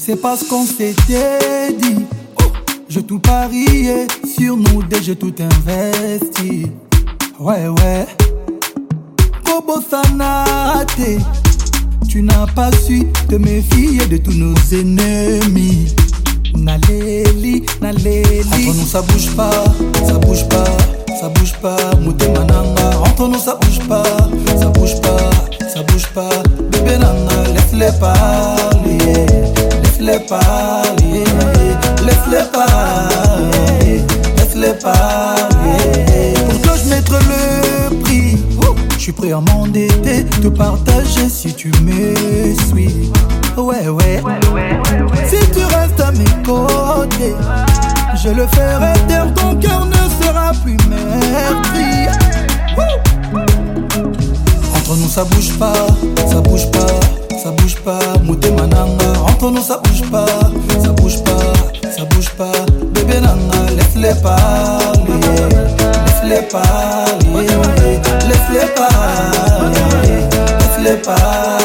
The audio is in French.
C'est parce qu'on s'était dit. Je tout parié sur nous deux, j'ai tout investi. Ouais, ouais. Kobo Sanate, tu n'as pas su te méfier de tous nos ennemis. Naleli, naleli. Entre nous ça bouge pas, ça bouge pas, ça bouge pas. Mouté mananga. Entre nous ça bouge pas, ça bouge pas, ça bouge pas. Bébé nana, laisse-les parler, laisse-les parler, laisse-les parler, laisse-les parler. Pour toi je mettrai le prix. Je suis prêt à m'endetter, te partager si tu me suis. Ouais, ouais. Si tu restes à mes côtés, je le ferai taire, ton cœur ne sera plus meurtri. Entre nous ça bouge pas, ça bouge pas, ça bouge pas. Mouté mananga. Entre nous ça bouge pas, ça bouge pas, ça bouge pas. Bébé nana, laisse-les parler, laisse-les parler, laisse-les parler, laisse-les parler.